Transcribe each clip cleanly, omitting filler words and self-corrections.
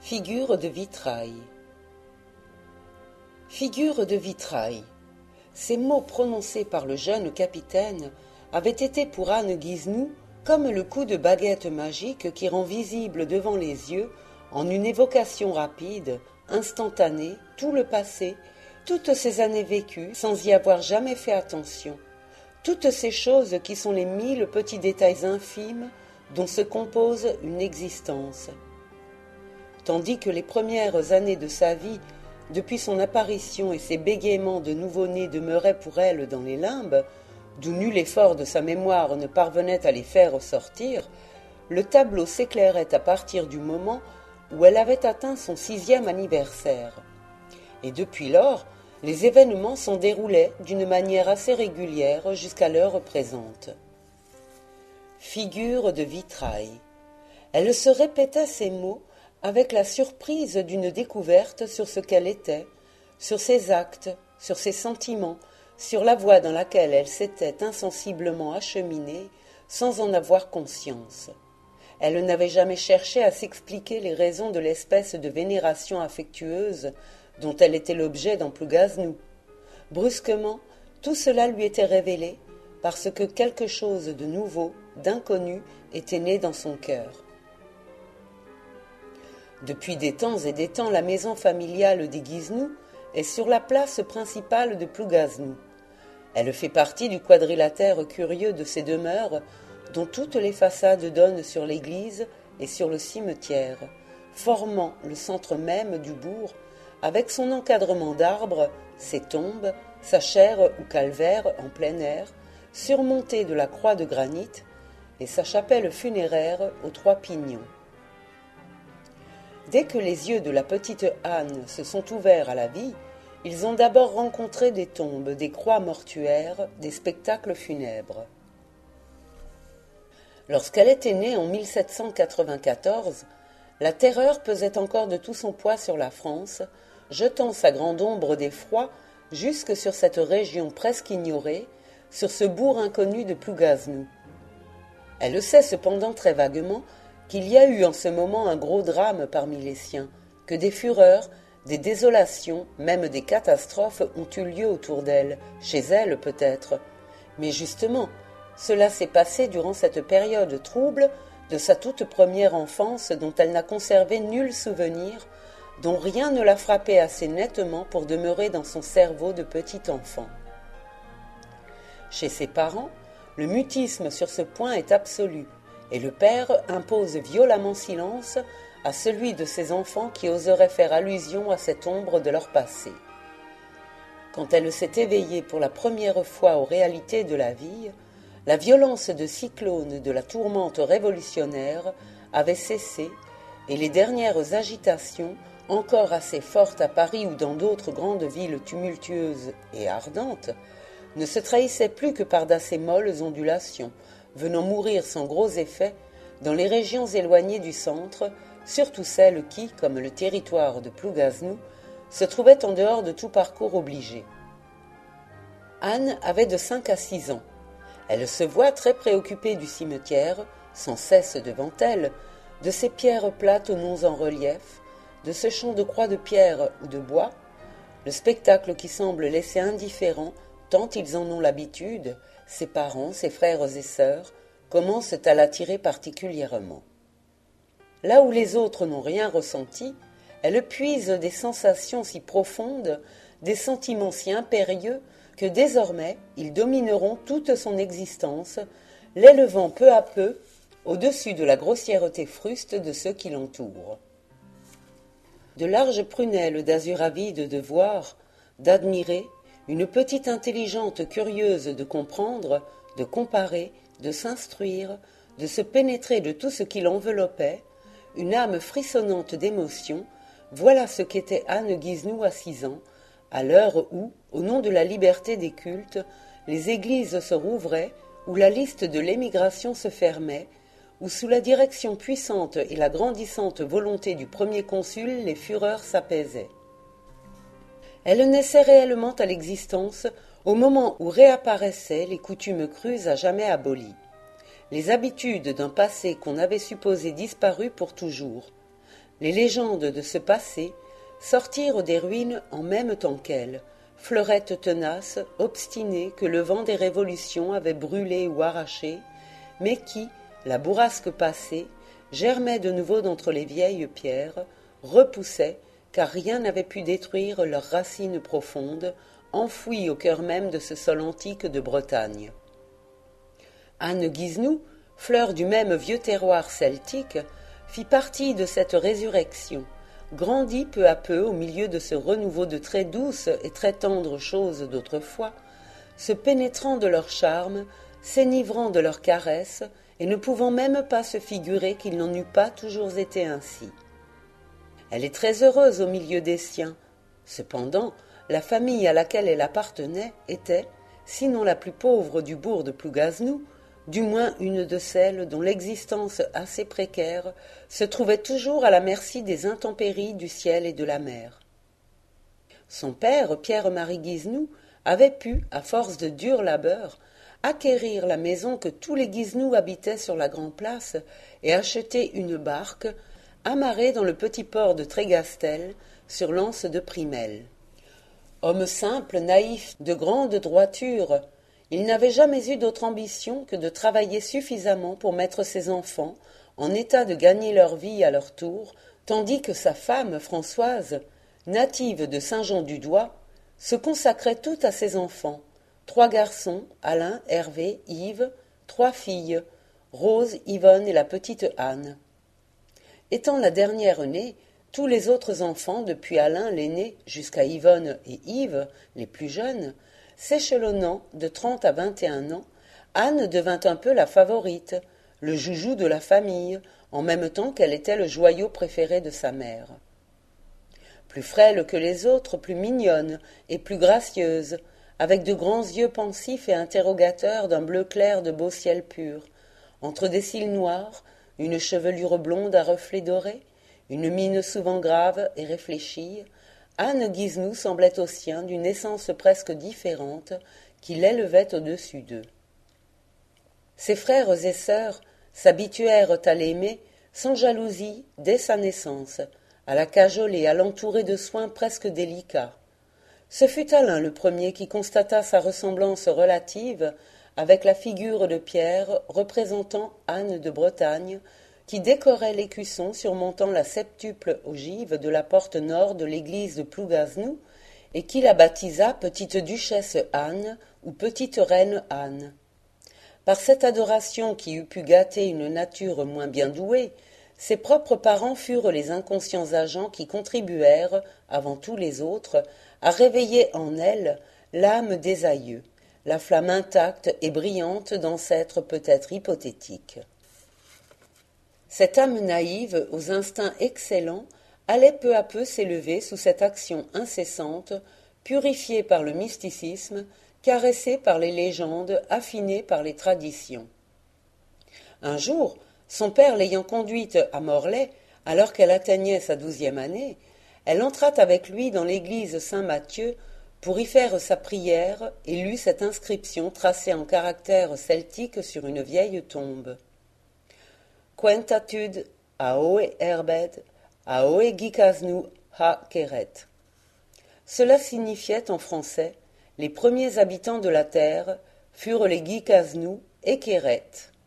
Figure de vitrail. Figure de vitrail. Ces mots prononcés par le jeune capitaine avaient été pour Anne Guiznou comme le coup de baguette magique qui rend visible devant les yeux, en une évocation rapide, instantanée, tout le passé, toutes ces années vécues sans y avoir jamais fait attention, toutes ces choses qui sont les 1000 petits détails infimes dont se compose une existence. Tandis que les premières années de sa vie, depuis son apparition et ses bégaiements de nouveau-né demeuraient pour elle dans les limbes, d'où nul effort de sa mémoire ne parvenait à les faire sortir, le tableau s'éclairait à partir du moment où elle avait atteint son 6e anniversaire. Et depuis lors, les événements s'en déroulaient d'une manière assez régulière jusqu'à l'heure présente. Figure de vitrail. Elle se répétait ces mots avec la surprise d'une découverte sur ce qu'elle était, sur ses actes, sur ses sentiments, sur la voie dans laquelle elle s'était insensiblement acheminée sans en avoir conscience. Elle n'avait jamais cherché à s'expliquer les raisons de l'espèce de vénération affectueuse dont elle était l'objet dans Plougaznou. Brusquement, tout cela lui était révélé parce que quelque chose de nouveau, d'inconnu, était né dans son cœur. Depuis des temps et des temps, la maison familiale des Guiznou est sur la place principale de Plougaznou. Elle fait partie du quadrilatère curieux de ces demeures dont toutes les façades donnent sur l'église et sur le cimetière, formant le centre même du bourg, avec son encadrement d'arbres, ses tombes, sa chaire ou calvaire en plein air, surmontée de la croix de granit, et sa chapelle funéraire aux 3 pignons. Dès que les yeux de la petite Anne se sont ouverts à la vie, ils ont d'abord rencontré des tombes, des croix mortuaires, des spectacles funèbres. Lorsqu'elle était née en 1794, la terreur pesait encore de tout son poids sur la France, jetant sa grande ombre d'effroi jusque sur cette région presque ignorée, sur ce bourg inconnu de Plougaznou. Elle sait cependant très vaguement qu'il y a eu en ce moment un gros drame parmi les siens, que des fureurs, des désolations, même des catastrophes ont eu lieu autour d'elle, chez elle peut-être. Mais justement, cela s'est passé durant cette période trouble de sa toute première enfance dont elle n'a conservé nul souvenir, dont rien ne l'a frappé assez nettement pour demeurer dans son cerveau de petit enfant. Chez ses parents, le mutisme sur ce point est absolu, et le père impose violemment silence à celui de ses enfants qui oserait faire allusion à cette ombre de leur passé. Quand elle s'est éveillée pour la première fois aux réalités de la vie, la violence de cyclone de la tourmente révolutionnaire avait cessé, et les dernières agitations, encore assez fortes à Paris ou dans d'autres grandes villes tumultueuses et ardentes, ne se trahissaient plus que par d'assez molles ondulations, venant mourir sans gros effet dans les régions éloignées du centre, surtout celles qui, comme le territoire de Plougaznou, se trouvaient en dehors de tout parcours obligé. Anne avait de 5 à 6 ans. Elle se voit très préoccupée du cimetière, sans cesse devant elle, de ces pierres plates aux noms en relief, de ce champ de croix de pierre ou de bois, le spectacle qui semble laisser indifférent tant ils en ont l'habitude, ses parents, ses frères et sœurs, commencent à l'attirer particulièrement. Là où les autres n'ont rien ressenti, elle puise des sensations si profondes, des sentiments si impérieux, que désormais ils domineront toute son existence, l'élevant peu à peu au-dessus de la grossièreté fruste de ceux qui l'entourent. De larges prunelles d'azur avide de voir, d'admirer, une petite intelligente curieuse de comprendre, de comparer, de s'instruire, de se pénétrer de tout ce qui l'enveloppait, une âme frissonnante d'émotion, voilà ce qu'était Anne Guiznou à 6 ans, à l'heure où, au nom de la liberté des cultes, les églises se rouvraient, où la liste de l'émigration se fermait, où sous la direction puissante et la grandissante volonté du premier consul, les fureurs s'apaisaient. Elle naissait réellement à l'existence au moment où réapparaissaient les coutumes crues à jamais abolies, les habitudes d'un passé qu'on avait supposé disparu pour toujours. Les légendes de ce passé sortirent des ruines en même temps qu'elles, fleurettes tenaces, obstinées, que le vent des révolutions avait brûlées ou arrachées, mais qui, la bourrasque passée, germaient de nouveau d'entre les vieilles pierres, repoussaient, car rien n'avait pu détruire leurs racines profondes, enfouies au cœur même de ce sol antique de Bretagne. Anne Guisenou, fleur du même vieux terroir celtique, fit partie de cette résurrection, grandit peu à peu au milieu de ce renouveau de très douces et très tendres choses d'autrefois, se pénétrant de leur charme, s'enivrant de leurs caresses, et ne pouvant même pas se figurer qu'il n'en eût pas toujours été ainsi. Elle est très heureuse au milieu des siens. Cependant, la famille à laquelle elle appartenait était, sinon la plus pauvre du bourg de Plougaznou, du moins une de celles dont l'existence assez précaire se trouvait toujours à la merci des intempéries du ciel et de la mer. Son père, Pierre-Marie Guisenou, avait pu, à force de dur labeur, acquérir la maison que tous les Guisenou habitaient sur la Grand-Place et acheter une barque amarrée dans le petit port de Trégastel, sur l'anse de Primel. Homme simple, naïf, de grande droiture, il n'avait jamais eu d'autre ambition que de travailler suffisamment pour mettre ses enfants en état de gagner leur vie à leur tour, tandis que sa femme, Françoise, native de Saint-Jean-du-Doigt, se consacrait toute à ses enfants, 3 garçons, Alain, Hervé, Yves, 3 filles, Rose, Yvonne et la petite Anne. Étant la dernière née, tous les autres enfants, depuis Alain l'aîné jusqu'à Yvonne et Yves, les plus jeunes, s'échelonnant de 30 à 21 ans, Anne devint un peu la favorite, le joujou de la famille, en même temps qu'elle était le joyau préféré de sa mère. Plus frêle que les autres, plus mignonne et plus gracieuse, avec de grands yeux pensifs et interrogateurs d'un bleu clair de beau ciel pur, entre des cils noirs, une chevelure blonde à reflets dorés, une mine souvent grave et réfléchie, Anne Guisenou semblait aux siens d'une essence presque différente qui l'élevait au-dessus d'eux. Ses frères et sœurs s'habituèrent à l'aimer sans jalousie dès sa naissance, à la cajoler, à l'entourer de soins presque délicats. Ce fut Alain le premier qui constata sa ressemblance relative avec la figure de Pierre représentant Anne de Bretagne, qui décorait l'écusson surmontant la septuple ogive de la porte nord de l'église de Plougaznou, et qui la baptisa petite duchesse Anne ou petite reine Anne. Par cette adoration qui eût pu gâter une nature moins bien douée, ses propres parents furent les inconscients agents qui contribuèrent, avant tous les autres, à réveiller en elle l'âme des aïeux, la flamme intacte et brillante d'ancêtres peut-être hypothétiques. Cette âme naïve, aux instincts excellents, allait peu à peu s'élever sous cette action incessante, purifiée par le mysticisme, caressée par les légendes, affinée par les traditions. Un jour, son père l'ayant conduite à Morlaix, alors qu'elle atteignait sa 12e année, elle entra avec lui dans l'église Saint-Matthieu pour y faire sa prière et lut cette inscription tracée en caractères celtiques sur une vieille tombe. Quentatud aoe herbed, aoe gikaznou ha keret. Cela signifiait en français « Les premiers habitants de la terre furent les Gikaznou et Kéret ».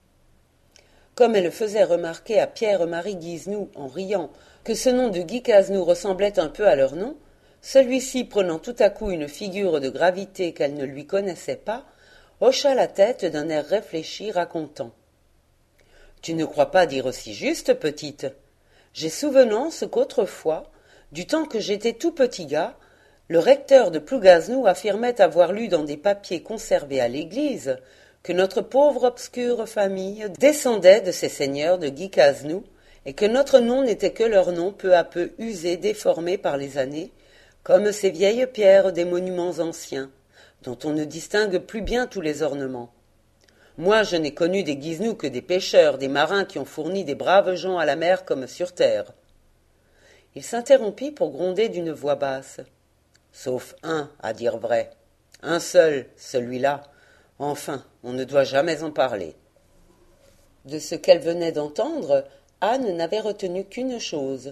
Comme elle faisait remarquer à Pierre-Marie Guisenou en riant que ce nom de Gikaznou ressemblait un peu à leur nom, celui-ci, prenant tout à coup une figure de gravité qu'elle ne lui connaissait pas, hocha la tête d'un air réfléchi, racontant. « Tu ne crois pas dire aussi juste, petite? J'ai souvenance qu'autrefois, du temps que j'étais tout petit gars, le recteur de Plougaznou affirmait avoir lu dans des papiers conservés à l'église que notre pauvre obscure famille descendait de ces seigneurs de Gikaznou et que notre nom n'était que leur nom peu à peu usé, déformé par les années, comme ces vieilles pierres des monuments anciens, dont on ne distingue plus bien tous les ornements. Moi, je n'ai connu des Guisenou que des pêcheurs, des marins qui ont fourni des braves gens à la mer comme sur terre. » Il s'interrompit pour gronder d'une voix basse. « Sauf un, à dire vrai. Un seul, celui-là. Enfin, on ne doit jamais en parler. » De ce qu'elle venait d'entendre, Anne n'avait retenu qu'une chose,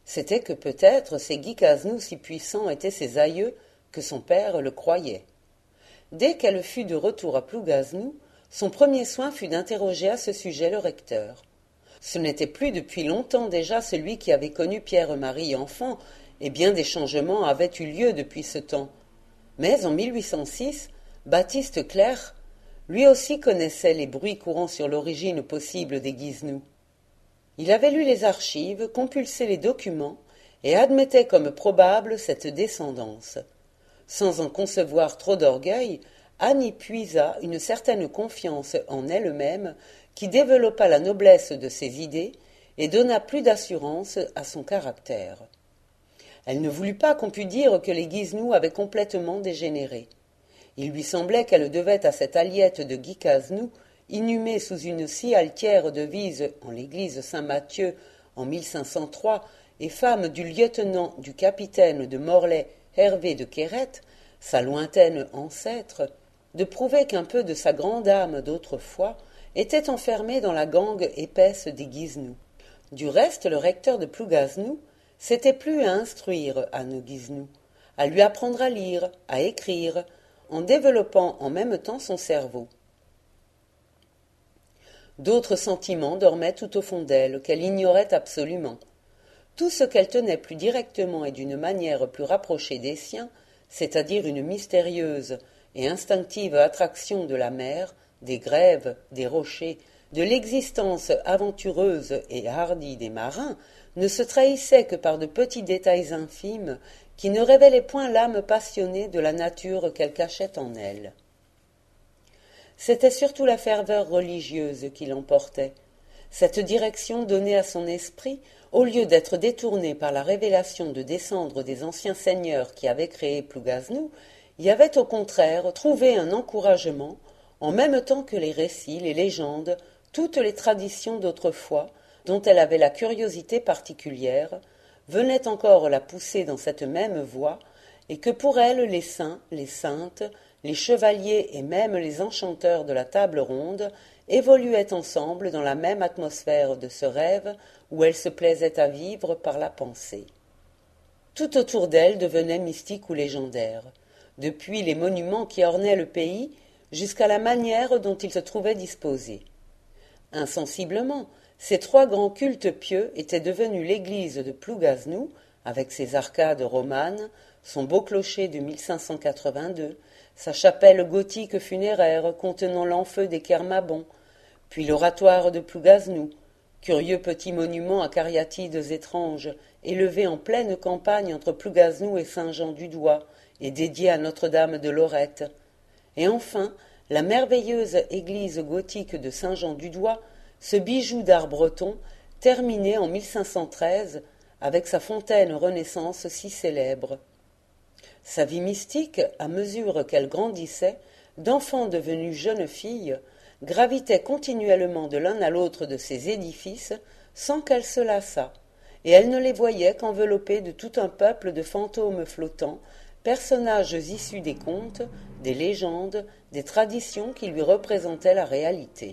C'était que peut-être ces Guicasnou si puissants étaient ses aïeux que son père le croyait. Dès qu'elle fut de retour à Plougaznou, son premier soin fut d'interroger à ce sujet le recteur. Ce n'était plus depuis longtemps déjà celui qui avait connu Pierre-Marie enfant, et bien des changements avaient eu lieu depuis ce temps. Mais en 1806, Baptiste Clerc, lui aussi connaissait les bruits courant sur l'origine possible des Guisnou. Il avait lu les archives, compulsé les documents, et admettait comme probable cette descendance. Sans en concevoir trop d'orgueil, Anne y puisa une certaine confiance en elle-même qui développa la noblesse de ses idées et donna plus d'assurance à son caractère. Elle ne voulut pas qu'on pût dire que les Guisnou avaient complètement dégénéré. Il lui semblait qu'elle devait à cette Aliette de Guicasnou, inhumée sous une si altière devise en l'église Saint-Mathieu en 1503 et femme du lieutenant du capitaine de Morlaix Hervé de Quérette, sa lointaine ancêtre, de prouver qu'un peu de sa grande âme d'autrefois était enfermée dans la gangue épaisse des Guisnou. Du reste, le recteur de Plougaznou s'était plu à instruire Anne Guisnou, à lui apprendre à lire, à écrire, en développant en même temps son cerveau. D'autres sentiments dormaient tout au fond d'elle, qu'elle ignorait absolument. Tout ce qu'elle tenait plus directement et d'une manière plus rapprochée des siens, c'est-à-dire une mystérieuse et instinctive attraction de la mer, des grèves, des rochers, de l'existence aventureuse et hardie des marins, ne se trahissait que par de petits détails infimes qui ne révélaient point l'âme passionnée de la nature qu'elle cachait en elle. C'était surtout la ferveur religieuse qui l'emportait. Cette direction donnée à son esprit, au lieu d'être détournée par la révélation de descendre des anciens seigneurs qui avaient créé Plougaznou, y avait au contraire trouvé un encouragement, en même temps que les récits, les légendes, toutes les traditions d'autrefois, dont elle avait la curiosité particulière, venaient encore la pousser dans cette même voie, et que pour elle les saints, les saintes, les chevaliers et même les enchanteurs de la table ronde évoluaient ensemble dans la même atmosphère de ce rêve où elle se plaisait à vivre par la pensée. Tout autour d'elle devenait mystique ou légendaire, depuis les monuments qui ornaient le pays jusqu'à la manière dont il se trouvait disposé. Insensiblement, ces trois grands cultes pieux étaient devenus l'église de Plougaznou, avec ses arcades romanes, son beau clocher de 1582, sa chapelle gothique funéraire contenant l'enfeu des Kermabons, puis l'oratoire de Plougaznou, curieux petit monument à cariatides étranges, élevé en pleine campagne entre Plougaznou et Saint-Jean-du-Doigt, et dédié à Notre-Dame de Lorette, et enfin la merveilleuse église gothique de Saint-Jean-du-Doigt, ce bijou d'art breton, terminé en 1513, avec sa fontaine Renaissance si célèbre. Sa vie mystique, à mesure qu'elle grandissait, d'enfant devenue jeune fille, gravitait continuellement de l'un à l'autre de ces édifices sans qu'elle se lassât, et elle ne les voyait qu'enveloppés de tout un peuple de fantômes flottants, personnages issus des contes, des légendes, des traditions qui lui représentaient la réalité.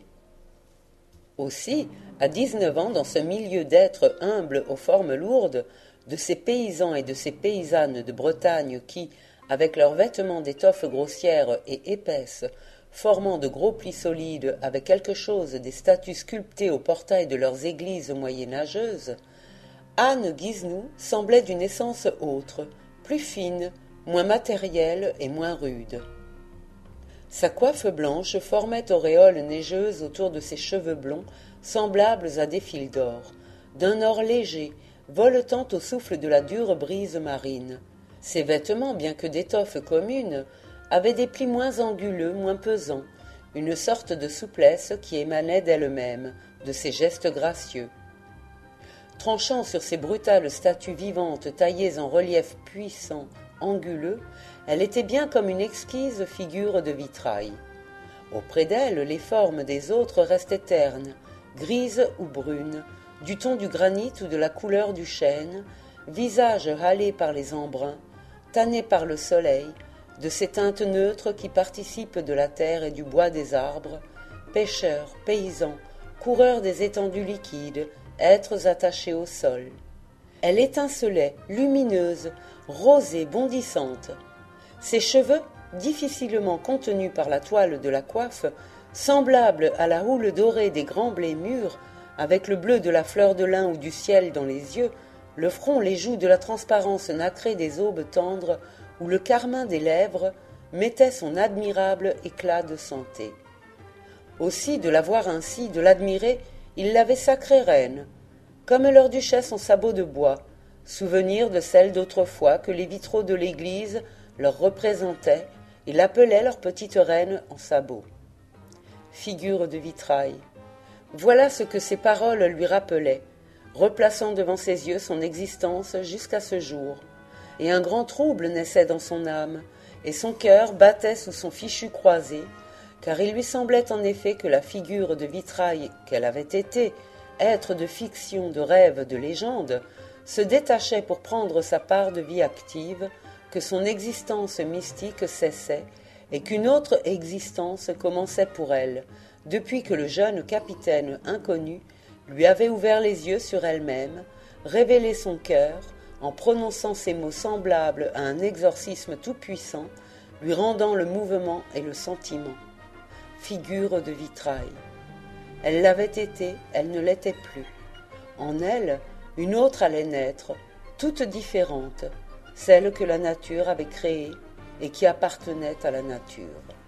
Aussi, à 19 ans, dans ce milieu d'êtres humbles aux formes lourdes, de ces paysans et de ces paysannes de Bretagne qui, avec leurs vêtements d'étoffe grossière et épaisse, formant de gros plis solides avec quelque chose des statues sculptées au portail de leurs églises moyenâgeuses, Anne Guisnou semblait d'une essence autre, plus fine, moins matérielle et moins rude. Sa coiffe blanche formait auréole neigeuse autour de ses cheveux blonds, semblables à des fils d'or, d'un or léger, voletant au souffle de la dure brise marine. Ses vêtements, bien que d'étoffe commune, avaient des plis moins anguleux, moins pesants, une sorte de souplesse qui émanait d'elle-même, de ses gestes gracieux. Tranchant sur ces brutales statues vivantes taillées en relief puissant, anguleux, elle était bien comme une exquise figure de vitrail. Auprès d'elle, les formes des autres restaient ternes, grises ou brunes, du ton du granit ou de la couleur du chêne, visages hâlés par les embruns, tannés par le soleil, de ces teintes neutres qui participent de la terre et du bois des arbres, pêcheurs, paysans, coureurs des étendues liquides, êtres attachés au sol. Elle étincelait, lumineuse, rosée, bondissante. Ses cheveux, difficilement contenus par la toile de la coiffe, semblables à la houle dorée des grands blés mûrs, avec le bleu de la fleur de lin ou du ciel dans les yeux, le front, les joues de la transparence nacrée des aubes tendres ou le carmin des lèvres, mettaient son admirable éclat de santé. Aussi, de la voir ainsi, de l'admirer, il l'avait sacrée reine, comme leur duchesse en sabot de bois, souvenir de celle d'autrefois que les vitraux de l'église leur représentaient et l'appelaient leur petite reine en sabot. Figure de vitrail. Voilà ce que ces paroles lui rappelaient, replaçant devant ses yeux son existence jusqu'à ce jour. Et un grand trouble naissait dans son âme, et son cœur battait sous son fichu croisé, car il lui semblait en effet que la figure de vitrail qu'elle avait été, être de fiction, de rêve, de légende, se détachait pour prendre sa part de vie active, que son existence mystique cessait, et qu'une autre existence commençait pour elle, depuis que le jeune capitaine inconnu lui avait ouvert les yeux sur elle-même, révélé son cœur, en prononçant ces mots semblables à un exorcisme tout-puissant, lui rendant le mouvement et le sentiment. Figure de vitrail. Elle l'avait été, elle ne l'était plus. En elle, une autre allait naître, toute différente, celle que la nature avait créée et qui appartenait à la nature.